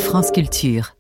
France Culture.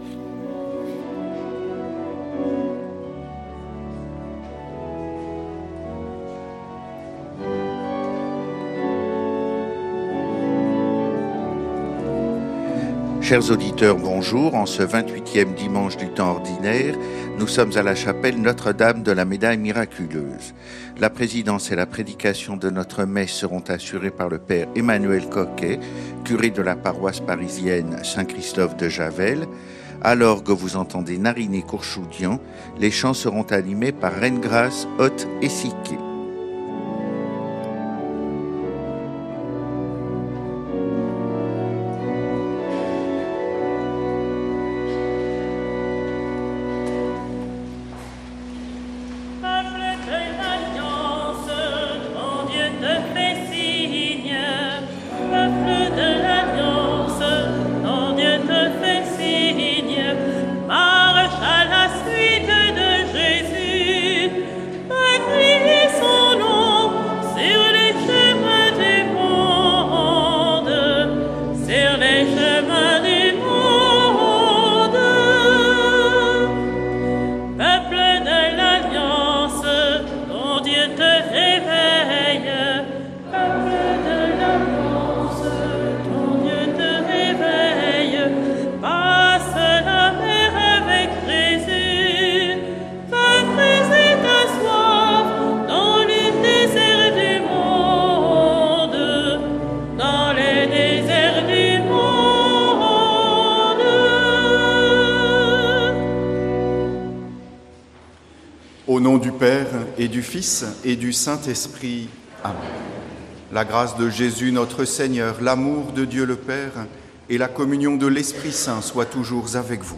Chers auditeurs, bonjour. En ce 28e dimanche du temps ordinaire, nous sommes à la chapelle Notre-Dame de la Médaille miraculeuse. La présidence et la prédication de notre messe seront assurées par le Père Emmanuel Coquet, curé de la paroisse parisienne Saint-Christophe de Javel. À l'orgue, vous entendez Nariné Courchoudian. Les chants seront animés par Reine Grâce, Haute et Siquet. Au nom du Père et du Fils et du Saint-Esprit. Amen. La grâce de Jésus notre Seigneur, l'amour de Dieu le Père et la communion de l'Esprit Saint soient toujours avec vous.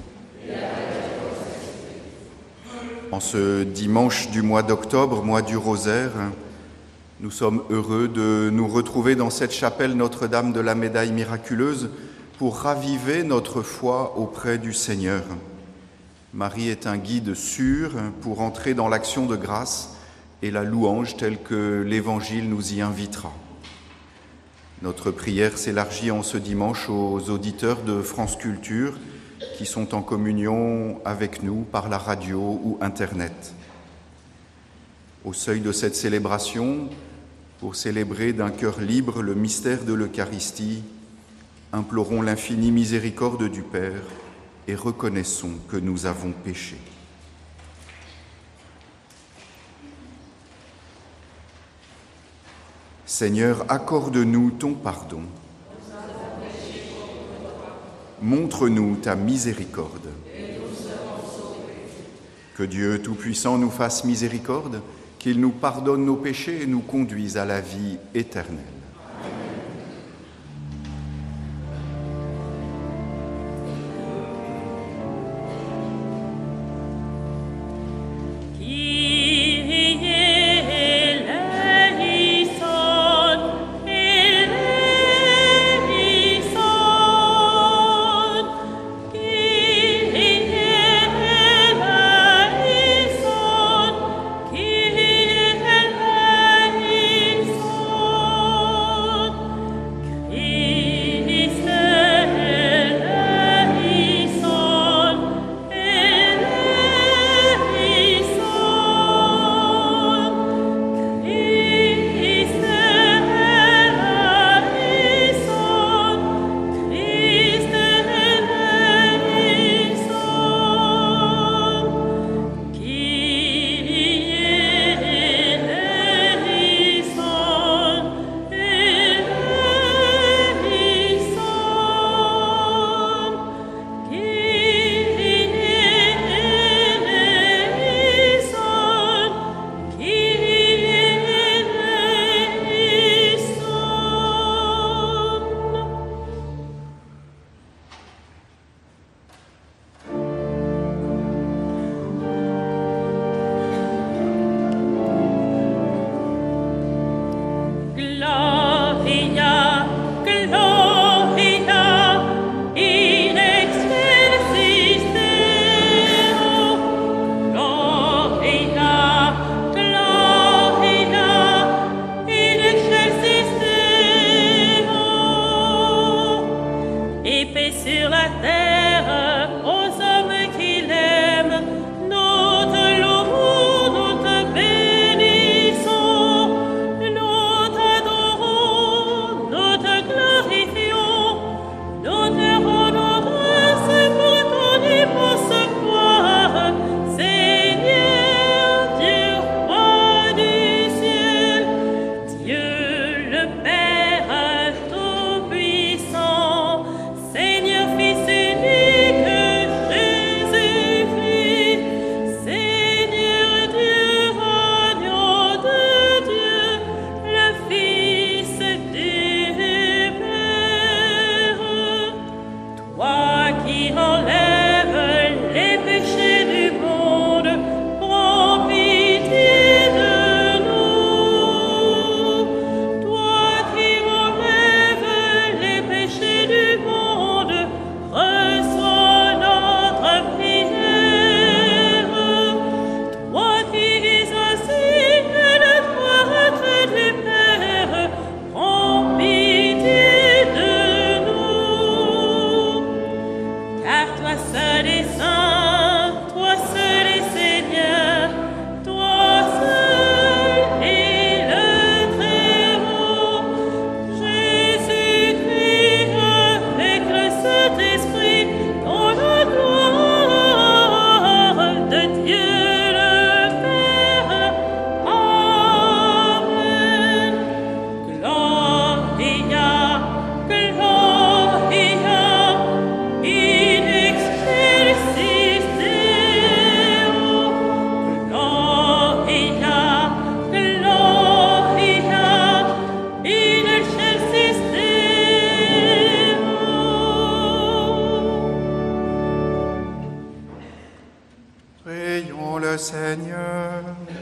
En ce dimanche du mois d'octobre, mois du Rosaire, nous sommes heureux de nous retrouver dans cette chapelle Notre-Dame de la Médaille miraculeuse pour raviver notre foi auprès du Seigneur. Marie est un guide sûr pour entrer dans l'action de grâce et la louange telle que l'Évangile nous y invitera. Notre prière s'élargit en ce dimanche aux auditeurs de France Culture qui sont en communion avec nous par la radio ou Internet. Au seuil de cette célébration, pour célébrer d'un cœur libre le mystère de l'Eucharistie, implorons l'infinie miséricorde du Père et reconnaissons que nous avons péché. Seigneur, accorde-nous ton pardon. Montre-nous ta miséricorde. Que Dieu Tout-Puissant nous fasse miséricorde, qu'il nous pardonne nos péchés et nous conduise à la vie éternelle. fait sur la terre aux hommes qu'il aime. Nous te louons, nous te bénissons, nous t'adorons, nous te glorifions, nous te rendons grâce pour ton immense gloire, Seigneur Dieu, roi du ciel, Dieu le Père Tout-Puissant, Seigneur Fils unique, Jésus-Christ, Seigneur Dieu, agneau de Dieu, le Fils du Père. Toi qui enlèves les péchés du monde, prends pitié de nous. Toi qui enlèves les péchés du monde, reçois notre prière. Toi qui es assis à la droite du Père, prends pitié de nous. Car toi seul est saint, toi seul est Seigneur, toi seul est le Très-Haut. Jésus-Christ avec le Saint-Esprit, dans la gloire de Dieu le Père. Amen. Gloria, Gloria, in excelsis Deo. Gloria, Gloria, in excelsis Deo. Prions le Seigneur.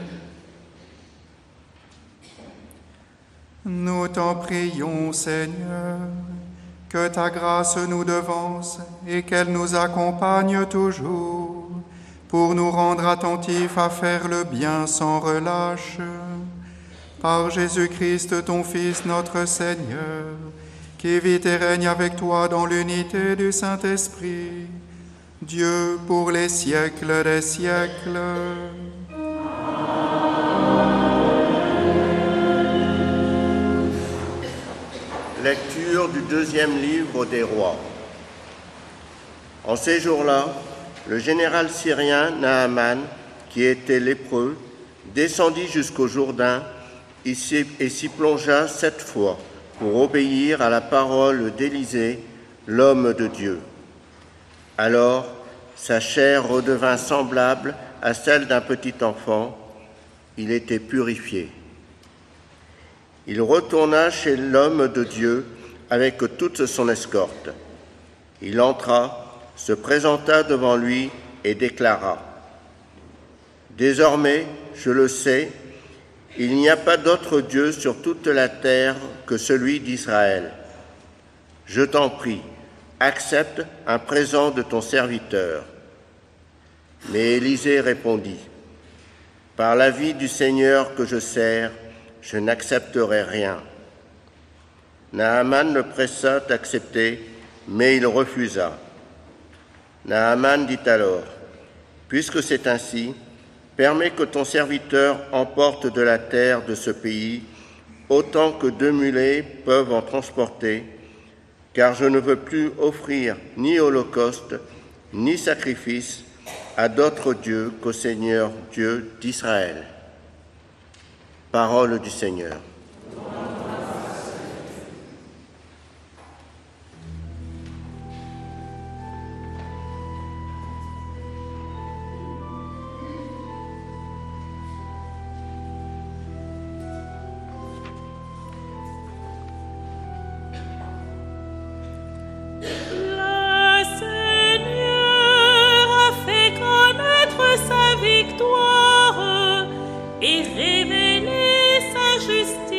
Nous t'en prions, Seigneur, que ta grâce nous devance et qu'elle nous accompagne toujours, pour nous rendre attentifs à faire le bien sans relâche. Par Jésus-Christ, ton Fils, notre Seigneur, qui vit et règne avec toi dans l'unité du Saint-Esprit, Dieu pour les siècles des siècles. Lecture du deuxième livre des rois. En ces jours-là, le général syrien Naaman, qui était lépreux, descendit jusqu'au Jourdain et s'y plongea 7 fois pour obéir à la parole d'Élisée, l'homme de Dieu. Alors, sa chair redevint semblable à celle d'un petit enfant. Il était purifié. Il retourna chez l'homme de Dieu avec toute son escorte. Il entra, se présenta devant lui et déclara : « Désormais, je le sais, il n'y a pas d'autre Dieu sur toute la terre que celui d'Israël. Je t'en prie, accepte un présent de ton serviteur. » Mais Élisée répondit : « Par la vie du Seigneur que je sers, je n'accepterai rien. » Naaman le pressa d'accepter, mais il refusa. Naaman dit alors : « Puisque c'est ainsi, permets que ton serviteur emporte de la terre de ce pays autant que 2 mulets peuvent en transporter, car je ne veux plus offrir ni holocauste, ni sacrifice à d'autres dieux qu'au Seigneur Dieu d'Israël. » Parole du Seigneur. Et révéler sa justice.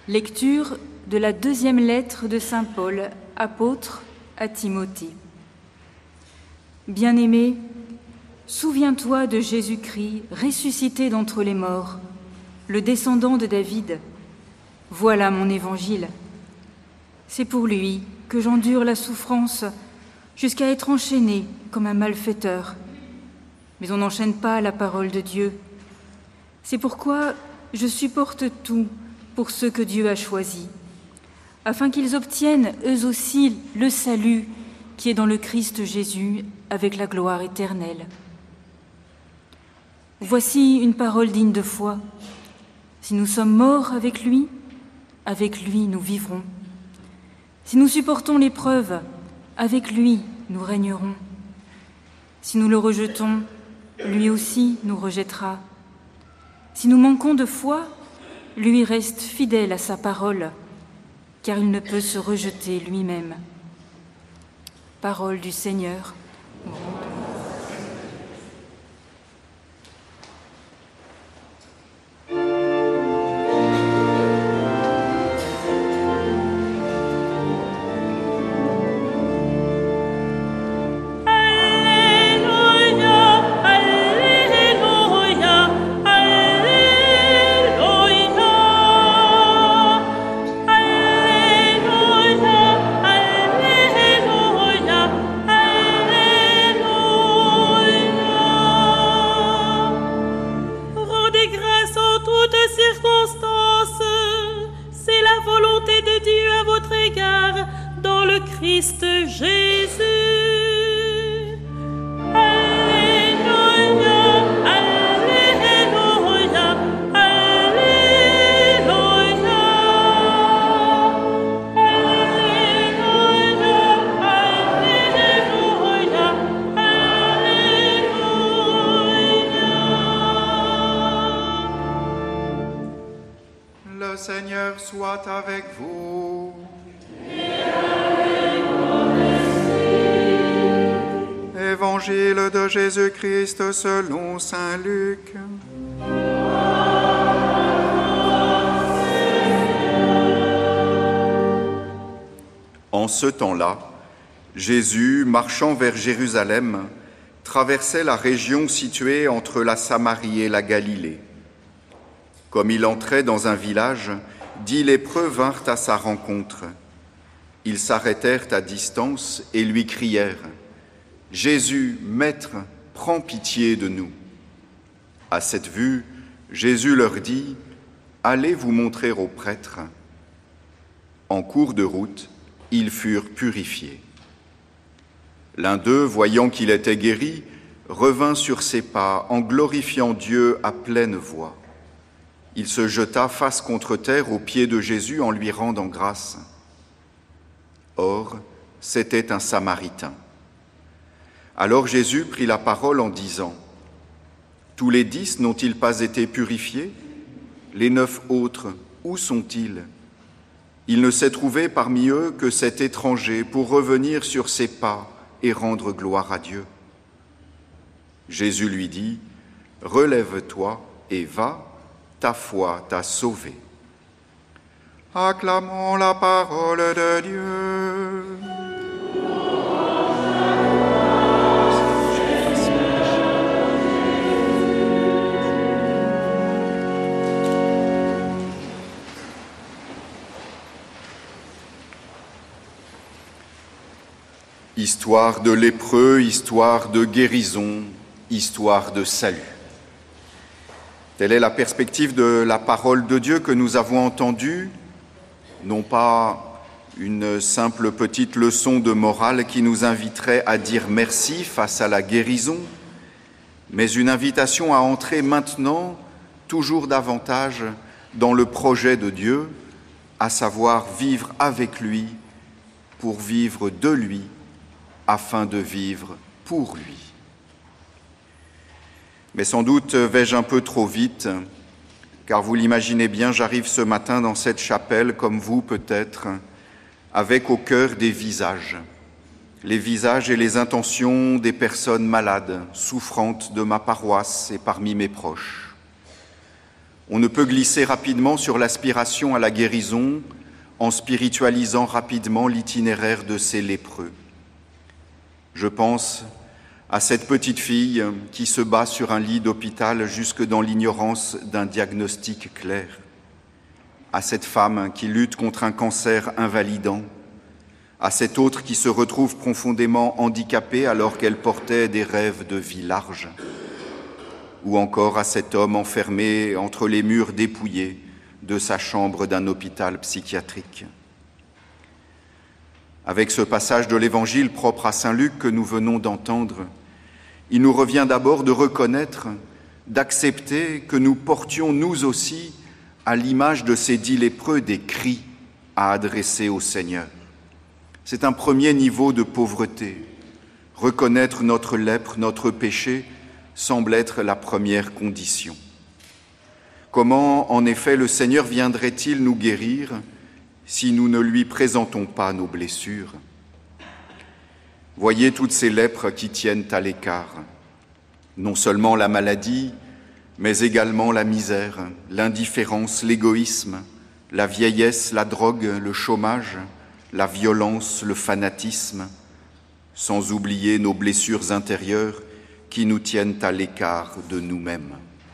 Lecture de la deuxième lettre de saint Paul, apôtre à Timothée. Bien-aimé, souviens-toi de Jésus-Christ ressuscité d'entre les morts, le descendant de David. Voilà mon évangile. C'est pour lui que j'endure la souffrance jusqu'à être enchaîné comme un malfaiteur. Mais on n'enchaîne pas la parole de Dieu. C'est pourquoi je supporte tout pour ceux que Dieu a choisis, afin qu'ils obtiennent eux aussi le salut qui est dans le Christ Jésus avec la gloire éternelle. Voici une parole digne de foi. Si nous sommes morts avec lui nous vivrons. Si nous supportons l'épreuve, avec lui nous régnerons. Si nous le rejetons, lui aussi nous rejettera. Si nous manquons de foi, lui reste fidèle à sa parole, car il ne peut se rejeter lui-même. Parole du Seigneur. Christ Jésus. Alléluia, Alléluia, Alléluia. Alléluia, Alléluia, Alléluia. Le Seigneur soit avec vous. Évangile de Jésus-Christ selon saint Luc. En ce temps-là, Jésus, marchant vers Jérusalem, traversait la région située entre la Samarie et la Galilée. Comme il entrait dans un village, 10 lépreux vinrent à sa rencontre. Ils s'arrêtèrent à distance et lui crièrent : « Jésus, Maître, prends pitié de nous. » À cette vue, Jésus leur dit : « Allez vous montrer aux prêtres. » En cours de route, ils furent purifiés. L'un d'eux, voyant qu'il était guéri, revint sur ses pas en glorifiant Dieu à pleine voix. Il se jeta face contre terre aux pieds de Jésus en lui rendant grâce. Or, c'était un Samaritain. Alors Jésus prit la parole en disant : « Tous les 10 n'ont-ils pas été purifiés ? Les 9 autres, où sont-ils ? Il ne s'est trouvé parmi eux que cet étranger pour revenir sur ses pas et rendre gloire à Dieu. » Jésus lui dit : « Relève-toi et va, ta foi t'a sauvé. » Acclamons la parole de Dieu. Histoire de lépreux, histoire de guérison, histoire de salut. Telle est la perspective de la parole de Dieu que nous avons entendue, non pas une simple petite leçon de morale qui nous inviterait à dire merci face à la guérison, mais une invitation à entrer maintenant toujours davantage dans le projet de Dieu, à savoir vivre avec lui, pour vivre de lui, afin de vivre pour lui. Mais sans doute vais-je un peu trop vite, car vous l'imaginez bien, j'arrive ce matin dans cette chapelle, comme vous peut-être, avec au cœur des visages, les visages et les intentions des personnes malades, souffrantes de ma paroisse et parmi mes proches. On ne peut glisser rapidement sur l'aspiration à la guérison en spiritualisant rapidement l'itinéraire de ces lépreux. Je pense à cette petite fille qui se bat sur un lit d'hôpital jusque dans l'ignorance d'un diagnostic clair, à cette femme qui lutte contre un cancer invalidant, à cette autre qui se retrouve profondément handicapée alors qu'elle portait des rêves de vie large, ou encore à cet homme enfermé entre les murs dépouillés de sa chambre d'un hôpital psychiatrique. Avec ce passage de l'Évangile propre à Saint Luc que nous venons d'entendre, il nous revient d'abord de reconnaître, d'accepter que nous portions nous aussi, à l'image de ces 10 lépreux, des cris à adresser au Seigneur. C'est un premier niveau de pauvreté. Reconnaître notre lèpre, notre péché, semble être la première condition. Comment, en effet, le Seigneur viendrait-il nous guérir si nous ne lui présentons pas nos blessures? Voyez toutes ces lèpres qui tiennent à l'écart. Non seulement la maladie, mais également la misère, l'indifférence, l'égoïsme, la vieillesse, la drogue, le chômage, la violence, le fanatisme, sans oublier nos blessures intérieures qui nous tiennent à l'écart de nous-mêmes.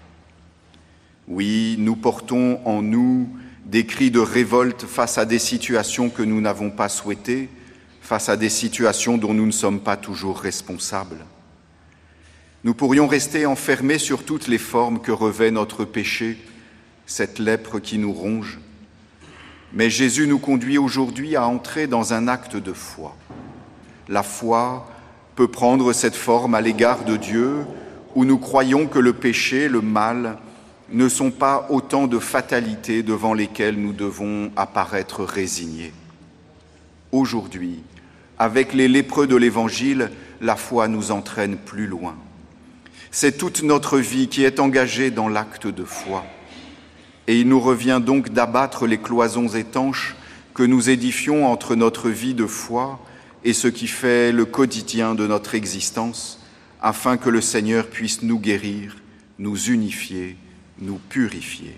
Oui, nous portons en nous des cris de révolte face à des situations que nous n'avons pas souhaitées, face à des situations dont nous ne sommes pas toujours responsables. Nous pourrions rester enfermés sur toutes les formes que revêt notre péché, cette lèpre qui nous ronge. Mais Jésus nous conduit aujourd'hui à entrer dans un acte de foi. La foi peut prendre cette forme à l'égard de Dieu, où nous croyons que le péché, le mal, ne sont pas autant de fatalités devant lesquelles nous devons apparaître résignés. Aujourd'hui, avec les lépreux de l'Évangile, la foi nous entraîne plus loin. C'est toute notre vie qui est engagée dans l'acte de foi. Et il nous revient donc d'abattre les cloisons étanches que nous édifions entre notre vie de foi et ce qui fait le quotidien de notre existence, afin que le Seigneur puisse nous guérir, nous unifier, nous purifier.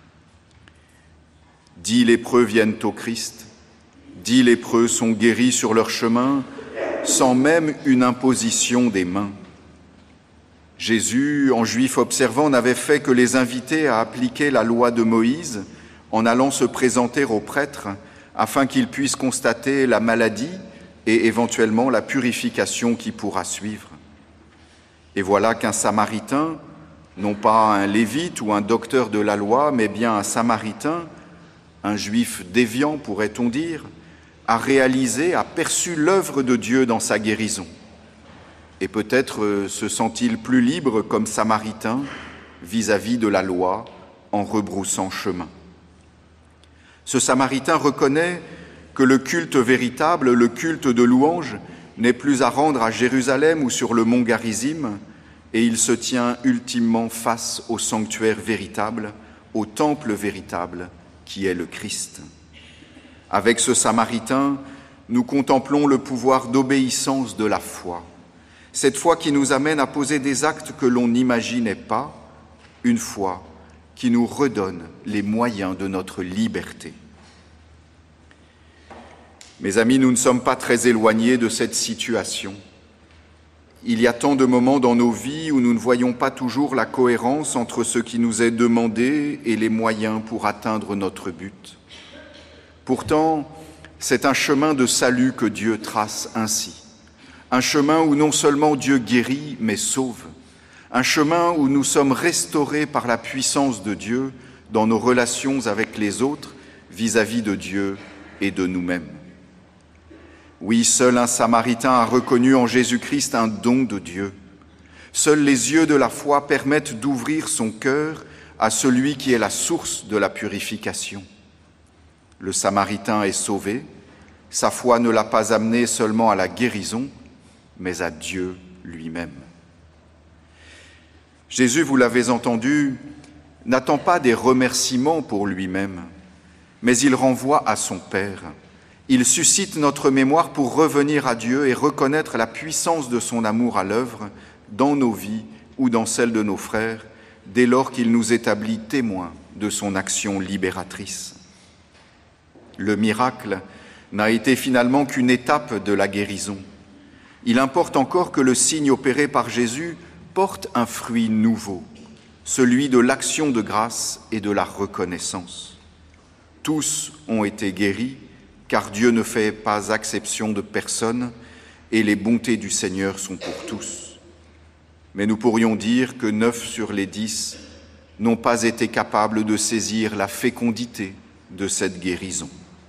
10 lépreux viennent au Christ, 10 lépreux sont guéris sur leur chemin, sans même une imposition des mains. Jésus, en juif observant, n'avait fait que les inviter à appliquer la loi de Moïse en allant se présenter aux prêtres afin qu'ils puissent constater la maladie et éventuellement la purification qui pourra suivre. Et voilà qu'un Samaritain, non pas un lévite ou un docteur de la loi, mais bien un Samaritain, un juif déviant pourrait-on dire, a réalisé, a perçu l'œuvre de Dieu dans sa guérison. Et peut-être se sent-il plus libre comme Samaritain vis-à-vis de la loi en rebroussant chemin. Ce Samaritain reconnaît que le culte véritable, le culte de louange, n'est plus à rendre à Jérusalem ou sur le mont Garizim, et il se tient ultimement face au sanctuaire véritable, au temple véritable, qui est le Christ. Avec ce Samaritain, nous contemplons le pouvoir d'obéissance de la foi, cette foi qui nous amène à poser des actes que l'on n'imaginait pas, une foi qui nous redonne les moyens de notre liberté. Mes amis, nous ne sommes pas très éloignés de cette situation. Il y a tant de moments dans nos vies où nous ne voyons pas toujours la cohérence entre ce qui nous est demandé et les moyens pour atteindre notre but. Pourtant, c'est un chemin de salut que Dieu trace ainsi. Un chemin où non seulement Dieu guérit, mais sauve. Un chemin où nous sommes restaurés par la puissance de Dieu dans nos relations avec les autres, vis-à-vis de Dieu et de nous-mêmes. Oui, seul un Samaritain a reconnu en Jésus-Christ un don de Dieu. Seuls les yeux de la foi permettent d'ouvrir son cœur à celui qui est la source de la purification. Le Samaritain est sauvé, sa foi ne l'a pas amené seulement à la guérison, mais à Dieu lui-même. Jésus, vous l'avez entendu, n'attend pas des remerciements pour lui-même, mais il renvoie à son Père. Il suscite notre mémoire pour revenir à Dieu et reconnaître la puissance de son amour à l'œuvre dans nos vies ou dans celles de nos frères, dès lors qu'il nous établit témoins de son action libératrice. Le miracle n'a été finalement qu'une étape de la guérison. Il importe encore que le signe opéré par Jésus porte un fruit nouveau, celui de l'action de grâce et de la reconnaissance. Tous ont été guéris, car Dieu ne fait pas exception de personne, et les bontés du Seigneur sont pour tous. Mais nous pourrions dire que 9 sur les 10 n'ont pas été capables de saisir la fécondité de cette guérison.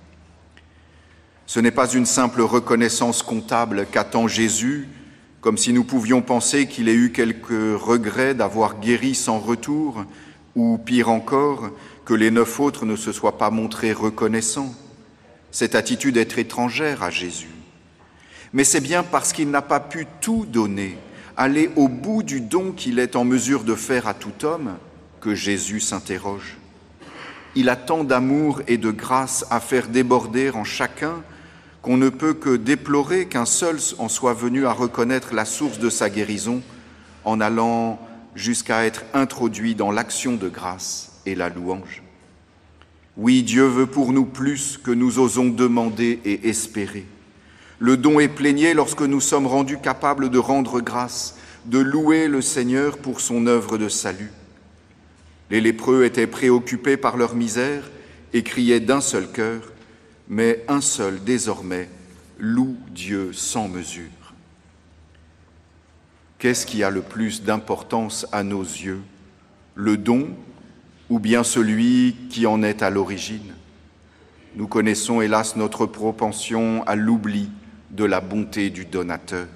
Ce n'est pas une simple reconnaissance comptable qu'attend Jésus, comme si nous pouvions penser qu'il ait eu quelques regrets d'avoir guéri sans retour, ou pire encore, que les 9 autres ne se soient pas montrés reconnaissants. Cette attitude est étrangère à Jésus. Mais c'est bien parce qu'il n'a pas pu tout donner, aller au bout du don qu'il est en mesure de faire à tout homme, que Jésus s'interroge. Il a tant d'amour et de grâce à faire déborder en chacun qu'on ne peut que déplorer qu'un seul en soit venu à reconnaître la source de sa guérison en allant jusqu'à être introduit dans l'action de grâce et la louange. Oui, Dieu veut pour nous plus que nous osons demander et espérer. Le don est plénier lorsque nous sommes rendus capables de rendre grâce, de louer le Seigneur pour son œuvre de salut. Les lépreux étaient préoccupés par leur misère et criaient d'un seul cœur, mais un seul désormais loue Dieu sans mesure. Qu'est-ce qui a le plus d'importance à nos yeux, le don ou bien celui qui en est à l'origine? Nous connaissons hélas notre propension à l'oubli de la bonté du donateur.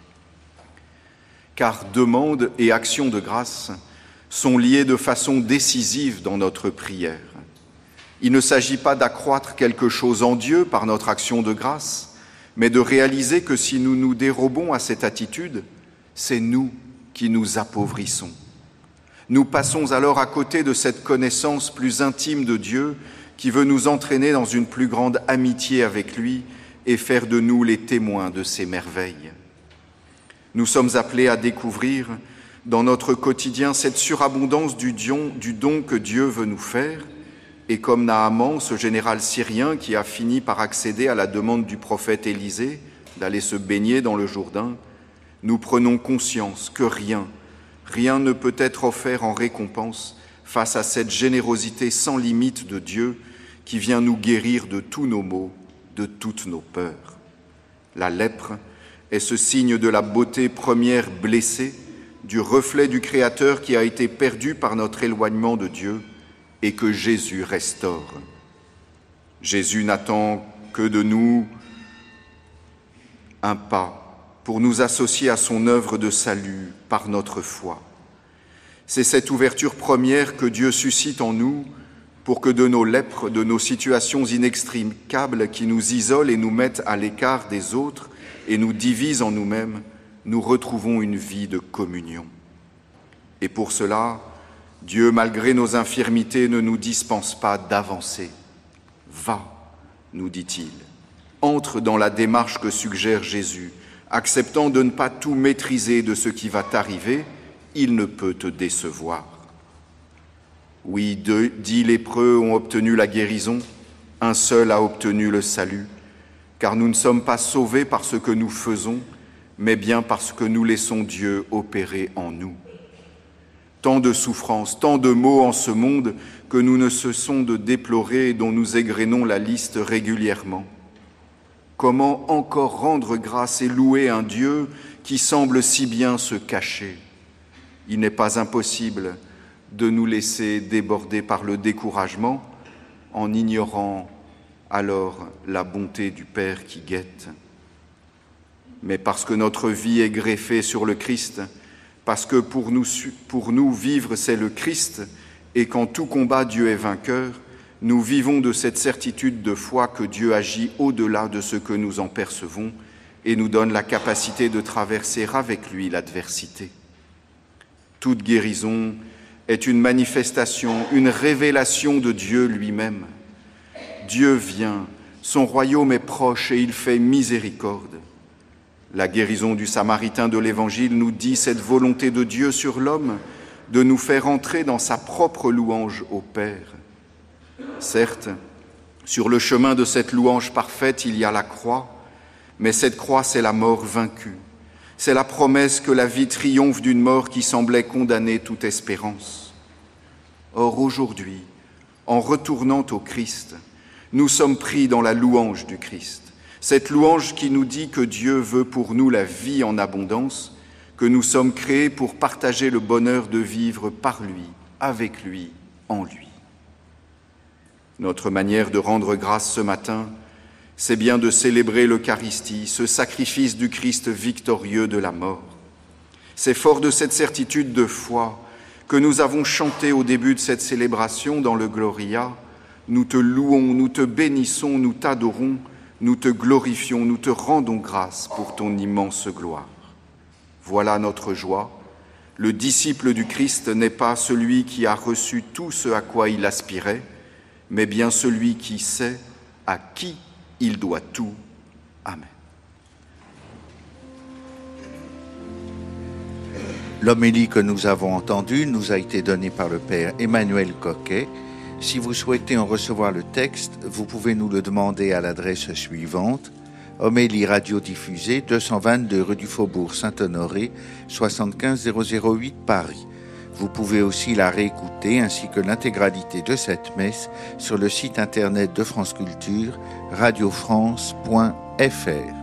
Car demande et action de grâce sont liées de façon décisive dans notre prière. Il ne s'agit pas d'accroître quelque chose en Dieu par notre action de grâce, mais de réaliser que si nous nous dérobons à cette attitude, c'est nous qui nous appauvrissons. Nous passons alors à côté de cette connaissance plus intime de Dieu qui veut nous entraîner dans une plus grande amitié avec lui et faire de nous les témoins de ses merveilles. Nous sommes appelés à découvrir dans notre quotidien cette surabondance du don que Dieu veut nous faire, et comme Naaman, ce général syrien qui a fini par accéder à la demande du prophète Élisée d'aller se baigner dans le Jourdain, nous prenons conscience que rien ne peut être offert en récompense face à cette générosité sans limite de Dieu qui vient nous guérir de tous nos maux, de toutes nos peurs. La lèpre est ce signe de la beauté première blessée, du reflet du Créateur qui a été perdu par notre éloignement de Dieu et que Jésus restaure. Jésus n'attend que de nous un pas pour nous associer à son œuvre de salut par notre foi. C'est cette ouverture première que Dieu suscite en nous pour que de nos lèpres, de nos situations inextricables qui nous isolent et nous mettent à l'écart des autres et nous divisent en nous-mêmes, nous retrouvons une vie de communion. Et pour cela, Dieu, malgré nos infirmités, ne nous dispense pas d'avancer. Va, nous dit-il, entre dans la démarche que suggère Jésus, acceptant de ne pas tout maîtriser de ce qui va t'arriver, il ne peut te décevoir. Oui, 10 lépreux ont obtenu la guérison, un seul a obtenu le salut, car nous ne sommes pas sauvés par ce que nous faisons, mais bien parce que nous laissons Dieu opérer en nous. Tant de souffrances, tant de maux en ce monde que nous ne cessons de déplorer et dont nous égrenons la liste régulièrement. Comment encore rendre grâce et louer un Dieu qui semble si bien se cacher? Il n'est pas impossible de nous laisser déborder par le découragement en ignorant alors la bonté du Père qui guette. Mais parce que notre vie est greffée sur le Christ, parce que pour nous vivre c'est le Christ, et qu'en tout combat Dieu est vainqueur, nous vivons de cette certitude de foi que Dieu agit au-delà de ce que nous en percevons et nous donne la capacité de traverser avec lui l'adversité. Toute guérison est une manifestation, une révélation de Dieu lui-même. Dieu vient, son royaume est proche et il fait miséricorde. La guérison du Samaritain de l'Évangile nous dit cette volonté de Dieu sur l'homme, de nous faire entrer dans sa propre louange au Père. Certes, sur le chemin de cette louange parfaite, il y a la croix, mais cette croix, c'est la mort vaincue. C'est la promesse que la vie triomphe d'une mort qui semblait condamner toute espérance. Or, aujourd'hui, en retournant au Christ, nous sommes pris dans la louange du Christ. Cette louange qui nous dit que Dieu veut pour nous la vie en abondance, que nous sommes créés pour partager le bonheur de vivre par lui, avec lui, en lui. Notre manière de rendre grâce ce matin, c'est bien de célébrer l'Eucharistie, ce sacrifice du Christ victorieux de la mort. C'est fort de cette certitude de foi que nous avons chanté au début de cette célébration dans le Gloria. Nous te louons, nous te bénissons, nous t'adorons, nous te glorifions, nous te rendons grâce pour ton immense gloire. Voilà notre joie. Le disciple du Christ n'est pas celui qui a reçu tout ce à quoi il aspirait, mais bien celui qui sait à qui il doit tout. Amen. L'homélie que nous avons entendue nous a été donnée par le Père Emmanuel Coquet. Si vous souhaitez en recevoir le texte, vous pouvez nous le demander à l'adresse suivante: Homélie radiodiffusée, 222 rue du Faubourg Saint-Honoré, 75 008 Paris. Vous pouvez aussi la réécouter ainsi que l'intégralité de cette messe sur le site internet de France Culture, radiofrance.fr.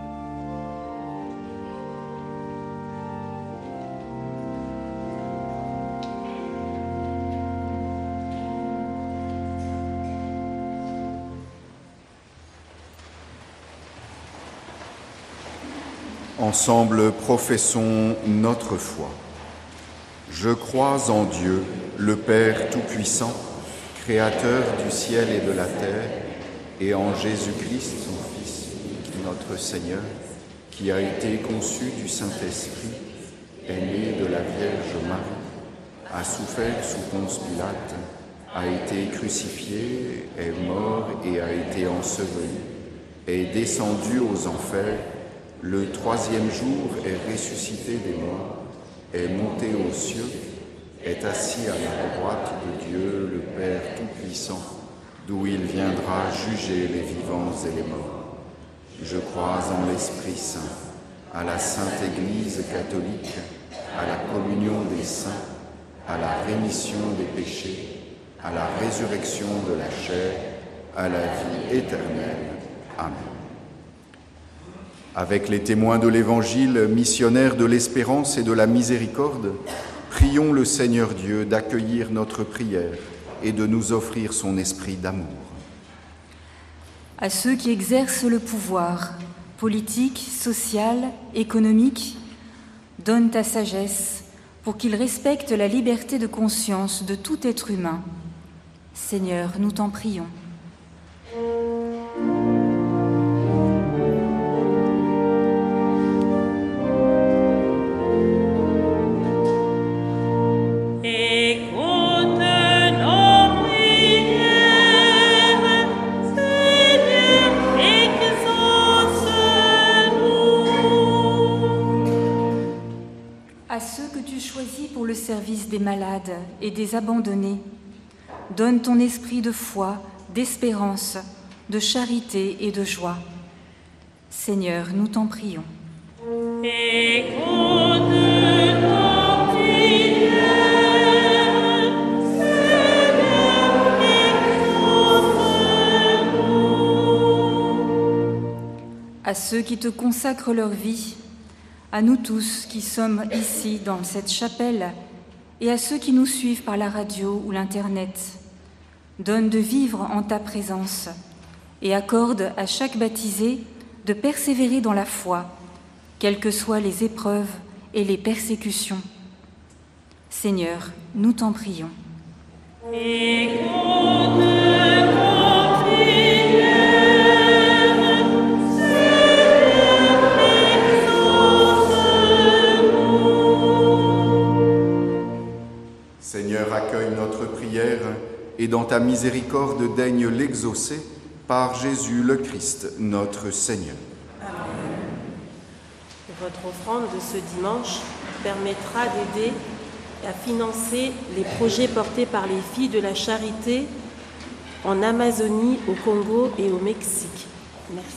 Ensemble, professons notre foi. Je crois en Dieu, le Père Tout-Puissant, Créateur du ciel et de la terre, et en Jésus-Christ, son Fils, notre Seigneur, qui a été conçu du Saint-Esprit, est né de la Vierge Marie, a souffert sous Ponce Pilate, a été crucifié, est mort et a été enseveli, est descendu aux enfers, le troisième jour est ressuscité des morts, est monté aux cieux, est assis à la droite de Dieu, le Père Tout-Puissant, d'où il viendra juger les vivants et les morts. Je crois en l'Esprit Saint, à la Sainte Église catholique, à la communion des saints, à la rémission des péchés, à la résurrection de la chair, à la vie éternelle. Amen. Avec les témoins de l'Évangile, missionnaires de l'espérance et de la miséricorde, prions le Seigneur Dieu d'accueillir notre prière et de nous offrir son esprit d'amour. À ceux qui exercent le pouvoir, politique, social, économique, donne ta sagesse pour qu'ils respectent la liberté de conscience de tout être humain. Seigneur, nous t'en prions. Pour le service des malades et des abandonnés, donne ton esprit de foi, d'espérance, de charité et de joie. Seigneur, nous t'en prions. Écoute nos prières, Seigneur, exauce-nous. À ceux qui te consacrent leur vie, à nous tous qui sommes ici dans cette chapelle et à ceux qui nous suivent par la radio ou l'Internet, donne de vivre en ta présence et accorde à chaque baptisé de persévérer dans la foi, quelles que soient les épreuves et les persécutions. Seigneur, nous t'en prions. Seigneur, accueille notre prière et dans ta miséricorde daigne l'exaucer par Jésus le Christ, notre Seigneur. Amen. Votre offrande de ce dimanche permettra d'aider à financer les projets portés par les filles de la charité en Amazonie, au Congo et au Mexique. Merci.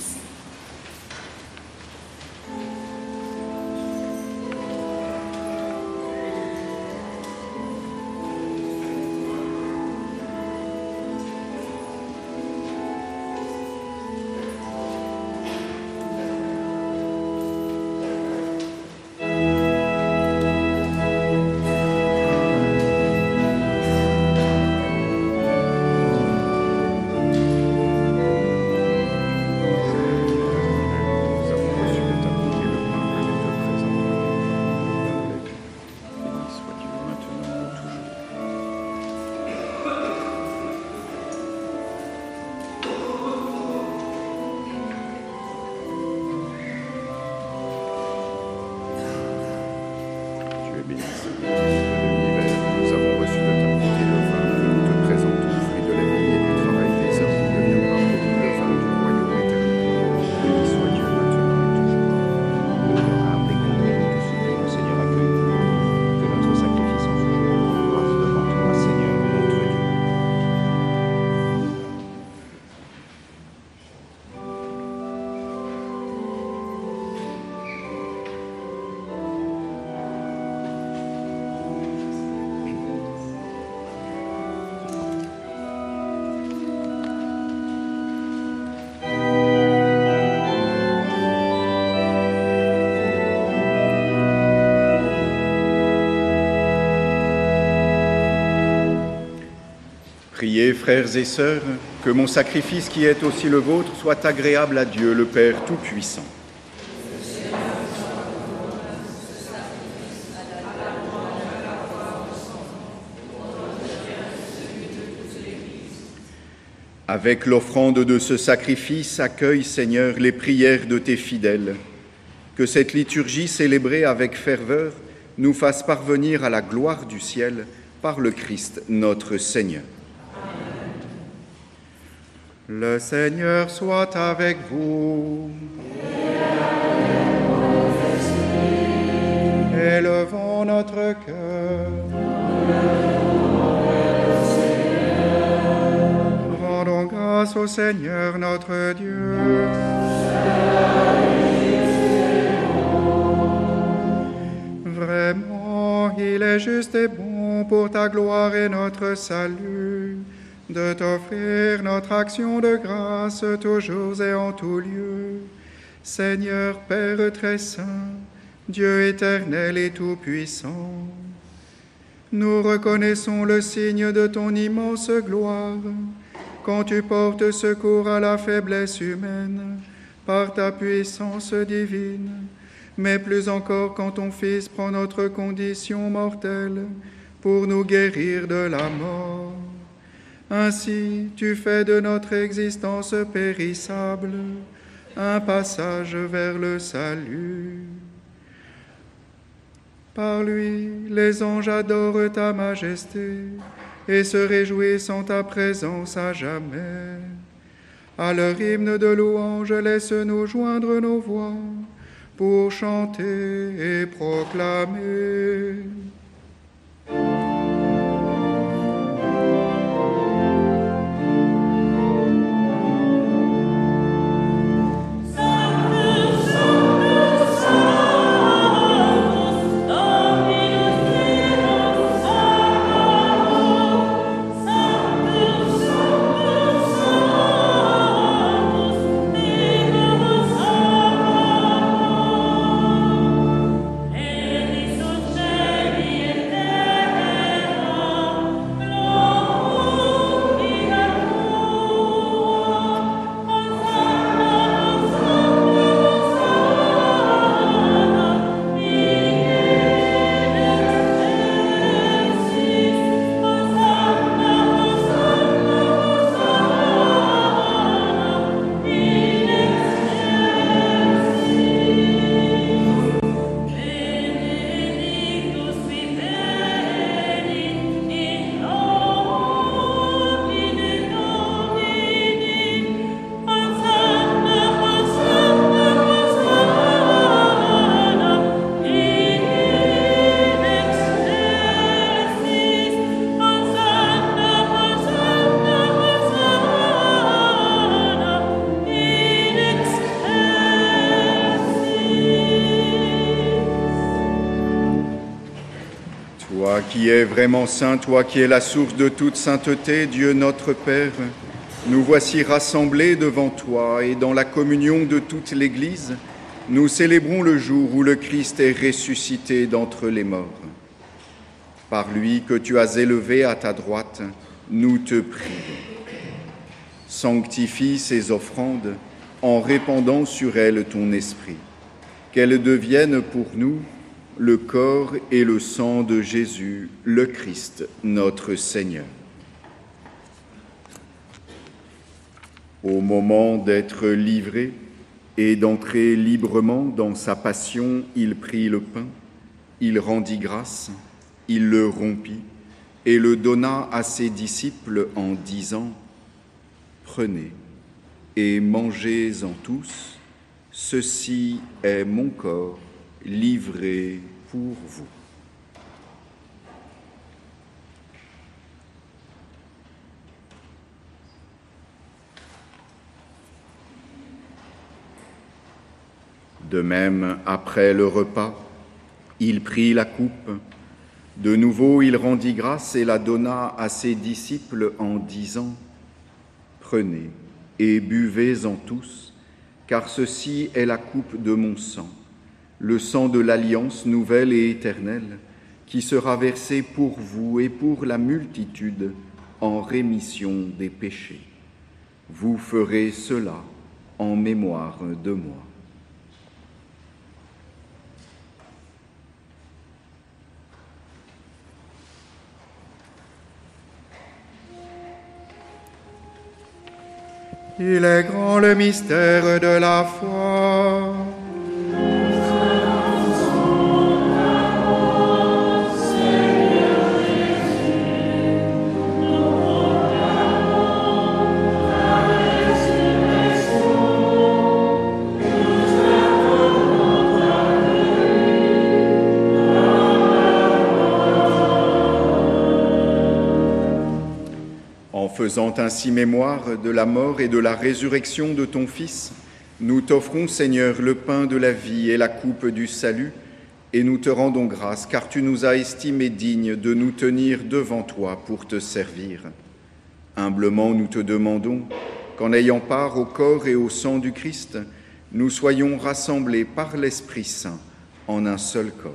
Priez, frères et sœurs, que mon sacrifice qui est aussi le vôtre soit agréable à Dieu, le Père Tout-Puissant. Avec l'offrande de ce sacrifice, accueille, Seigneur, les prières de tes fidèles. Que cette liturgie célébrée avec ferveur nous fasse parvenir à la gloire du ciel par le Christ notre Seigneur. Le Seigneur soit avec vous. Élevons notre cœur. Rendons grâce au Seigneur notre Dieu. Vraiment, il est juste et bon pour ta gloire et notre salut de t'offrir notre action de grâce toujours et en tout lieu. Seigneur Père très saint, Dieu éternel et tout-puissant, nous reconnaissons le signe de ton immense gloire quand tu portes secours à la faiblesse humaine par ta puissance divine, mais plus encore quand ton Fils prend notre condition mortelle pour nous guérir de la mort. Ainsi, tu fais de notre existence périssable un passage vers le salut. Par lui, les anges adorent ta majesté et se réjouissent en ta présence à jamais. À leur hymne de louange, laisse-nous joindre nos voix pour chanter et proclamer. Elis Toi qui es vraiment saint, toi qui es la source de toute sainteté, Dieu notre Père, nous voici rassemblés devant toi et dans la communion de toute l'Église, nous célébrons le jour où le Christ est ressuscité d'entre les morts. Par lui que tu as élevé à ta droite, nous te prions. Sanctifie ces offrandes en répandant sur elles ton esprit, qu'elles deviennent pour nous le corps et le sang de Jésus, le Christ, notre Seigneur. Au moment d'être livré et d'entrer librement dans sa passion, il prit le pain, il rendit grâce, il le rompit et le donna à ses disciples en disant : « Prenez et mangez-en tous, ceci est mon corps livré pour vous. » De même, après le repas, il prit la coupe. De nouveau, il rendit grâce et la donna à ses disciples en disant : « Prenez et buvez-en tous, car ceci est la coupe de mon sang, le sang de l'alliance nouvelle et éternelle, qui sera versé pour vous et pour la multitude en rémission des péchés. Vous ferez cela en mémoire de moi. » Il est grand le mystère de la foi. Faisant ainsi mémoire de la mort et de la résurrection de ton Fils, nous t'offrons, Seigneur, le pain de la vie et la coupe du salut, et nous te rendons grâce, car tu nous as estimés dignes de nous tenir devant toi pour te servir. Humblement, nous te demandons qu'en ayant part au corps et au sang du Christ, nous soyons rassemblés par l'Esprit Saint en un seul corps.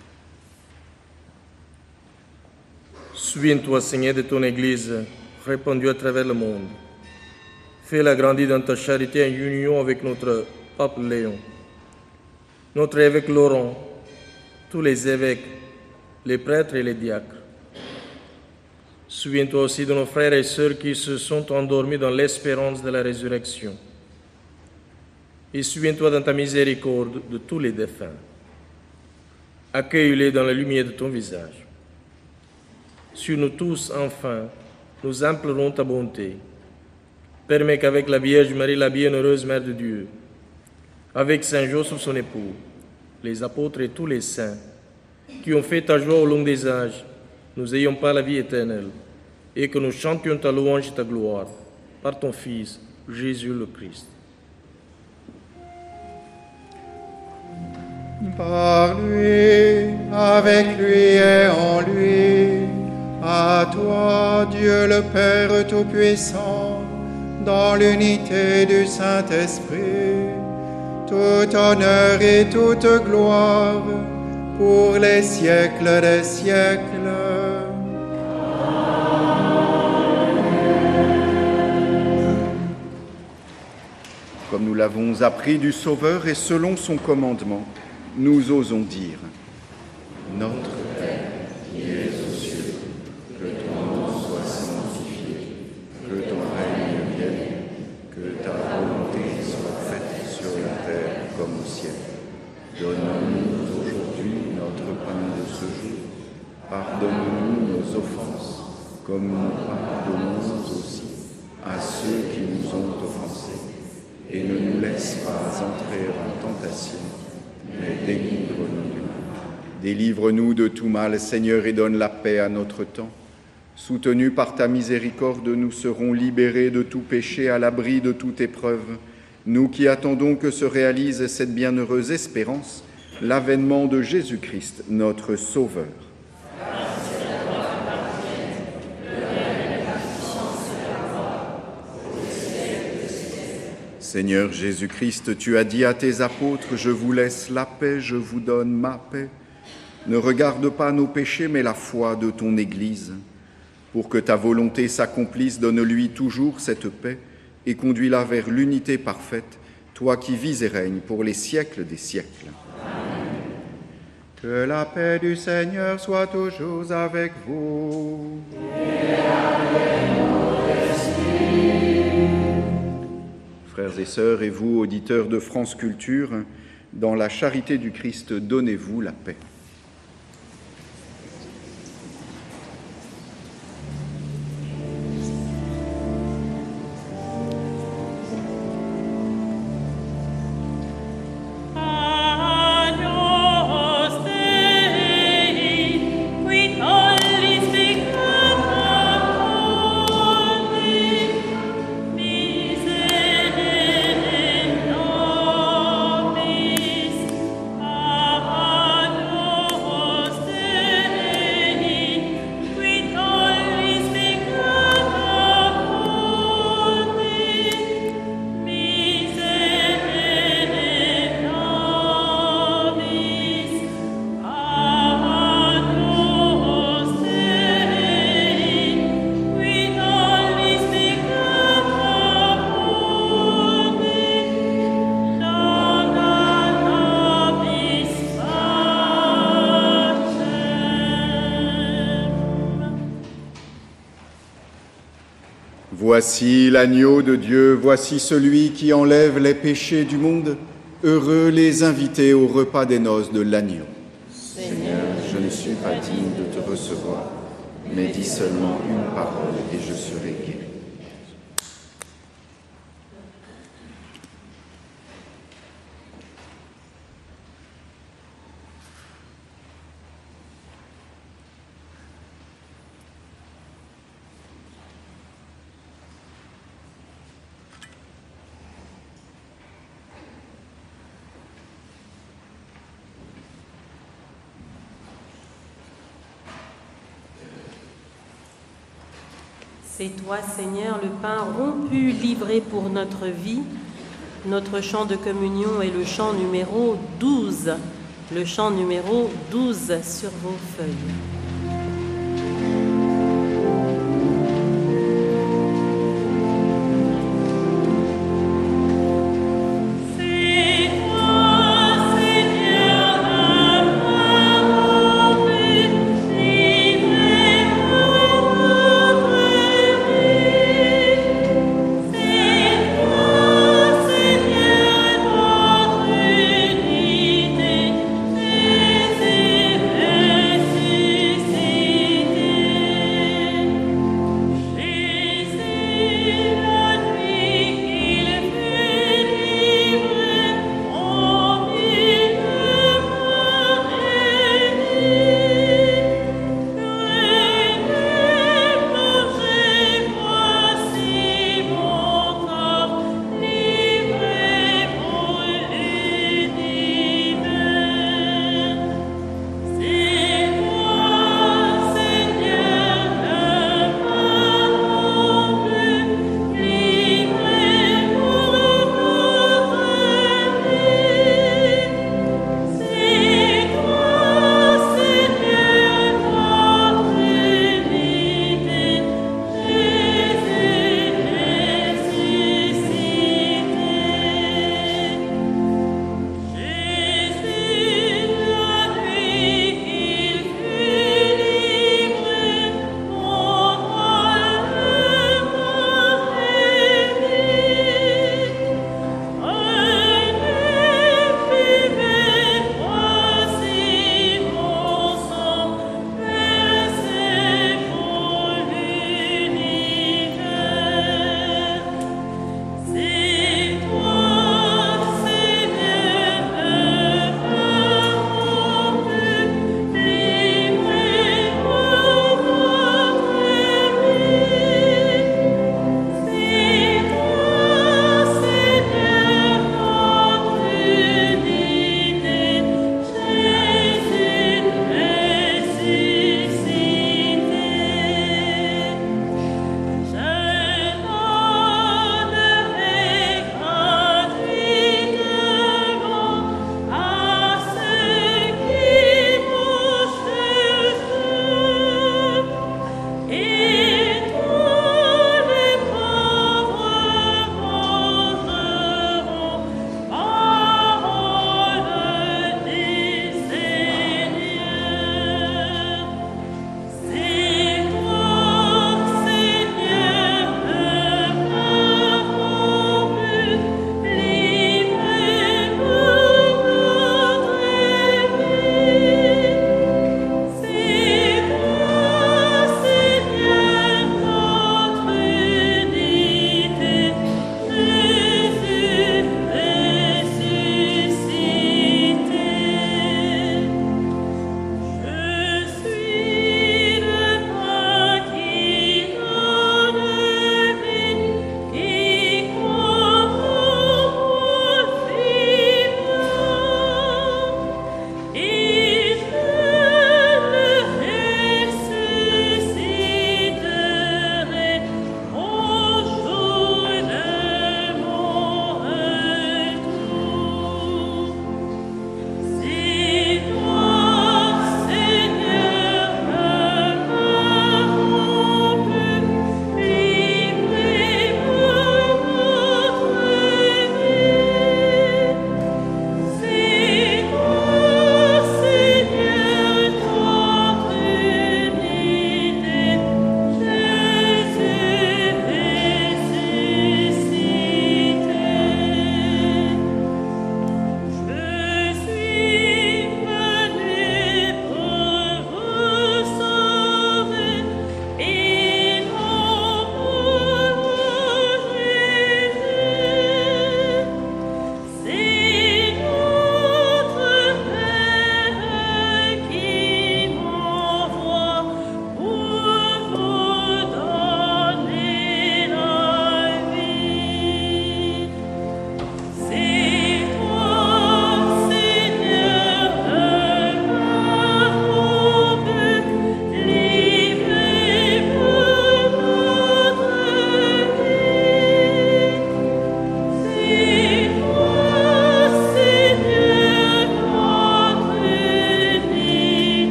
Souviens-toi, Seigneur, de ton Église, répandue à travers le monde. Fais-la grandir dans ta charité en union avec notre pape Léon, notre évêque Laurent, tous les évêques, les prêtres et les diacres. Souviens-toi aussi de nos frères et sœurs qui se sont endormis dans l'espérance de la résurrection. Et souviens-toi dans ta miséricorde de tous les défunts. Accueille-les dans la lumière de ton visage. Sur nous tous, enfin, nous implorons ta bonté. Permets qu'avec la Vierge Marie, la bienheureuse Mère de Dieu, avec Saint Joseph son époux, les apôtres et tous les saints qui ont fait ta joie au long des âges, nous ayons pas la vie éternelle, et que nous chantions ta louange et ta gloire par ton Fils, Jésus le Christ. Par lui, avec lui et en lui, à toi, Dieu le Père Tout-Puissant, dans l'unité du Saint-Esprit, tout honneur et toute gloire pour les siècles des siècles. Comme nous l'avons appris du Sauveur et selon son commandement, nous osons dire : Notre Père, qui es aux cieux, que ton nom soit sanctifié, que ton règne vienne, que ta volonté soit faite sur la terre comme au ciel. Donne-nous aujourd'hui notre pain de ce jour. Pardonne-nous nos offenses, comme nous pardonnons aussi à ceux qui nous ont offensés. Et ne nous laisse pas entrer en tentation, mais délivre-nous du mal. Délivre-nous de tout mal, Seigneur, et donne la paix à notre temps. Soutenus par ta miséricorde, nous serons libérés de tout péché, à l'abri de toute épreuve. Nous qui attendons que se réalise cette bienheureuse espérance, l'avènement de Jésus-Christ, notre Sauveur. Seigneur Jésus-Christ, tu as dit à tes apôtres, je vous laisse la paix, je vous donne ma paix. Ne regarde pas nos péchés, mais la foi de ton Église. Pour que ta volonté s'accomplisse, donne-lui toujours cette paix et conduis-la vers l'unité parfaite, toi qui vis et règnes pour les siècles des siècles. Amen. Que la paix du Seigneur soit toujours avec vous. Et avec notre esprit. Frères et sœurs, et vous, auditeurs de France Culture, dans la charité du Christ, donnez-vous la paix. Voici l'agneau de Dieu, voici celui qui enlève les péchés du monde. Heureux les invités au repas des noces de l'agneau. Seigneur, je ne suis pas digne de te recevoir, mais dis seulement une parole et je serai guéri. C'est toi, Seigneur, le pain rompu, livré pour notre vie. Notre chant de communion est le chant numéro 12. Le chant numéro 12 sur vos feuilles. Unité,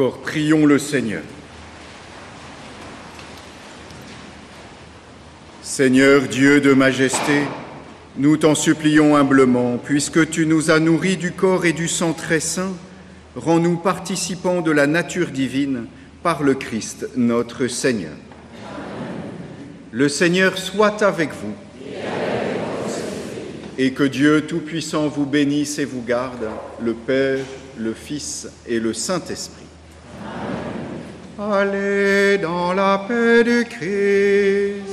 encore, prions le Seigneur. Seigneur Dieu de majesté, nous t'en supplions humblement, puisque tu nous as nourris du corps et du sang très saint, rends-nous participants de la nature divine par le Christ notre Seigneur. Le Seigneur soit avec vous, et que Dieu Tout-Puissant vous bénisse et vous garde, le Père, le Fils et le Saint-Esprit. Allez dans la paix du Christ.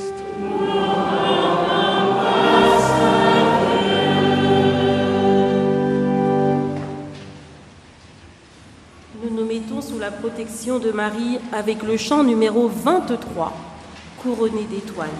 Nous nous mettons sous la protection de Marie avec le chant numéro 23, couronné d'étoiles.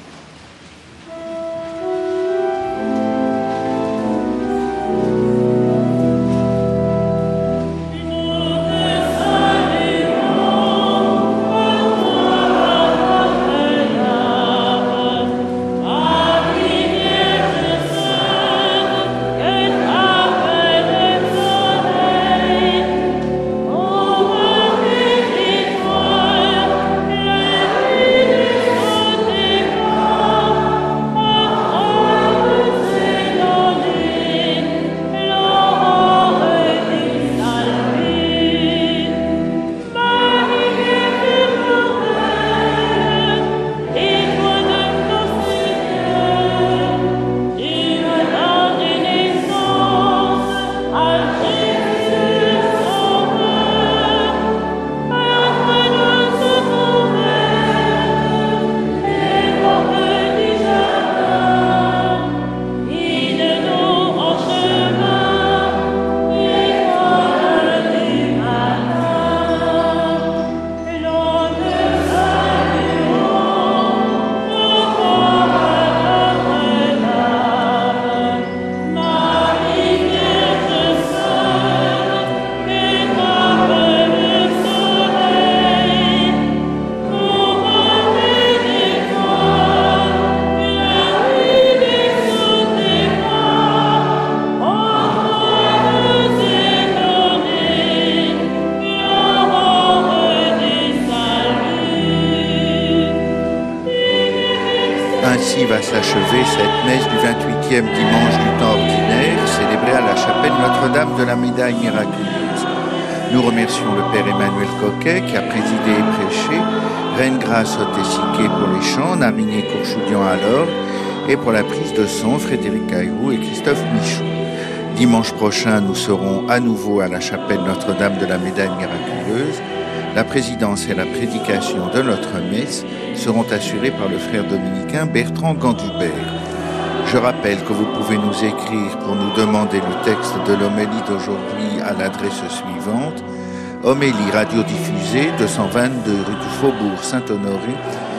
Ainsi va s'achever cette messe du 28e dimanche du temps ordinaire, célébrée à la chapelle Notre-Dame de la Médaille miraculeuse. Nous remercions le Père Emmanuel Coquet qui a présidé et prêché, Reine Grâce Otessiquet pour les chants, Nariné Courchoudian à l'orgue, et pour la prise de son, Frédéric Caillou et Christophe Michaud. Dimanche prochain, nous serons à nouveau à la chapelle Notre-Dame de la Médaille miraculeuse. La présidence et la prédication de notre messe seront assurées par le frère dominicain Bertrand Gandubert. Je rappelle que vous pouvez nous écrire pour nous demander le texte de l'homélie d'aujourd'hui à l'adresse suivante: Homélie radiodiffusée, 222 rue du Faubourg Saint-Honoré,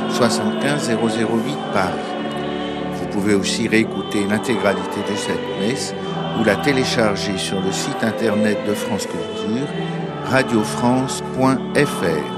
75 008 Paris. Vous pouvez aussi réécouter l'intégralité de cette messe ou la télécharger sur le site internet de France Culture, radiofrance.fr.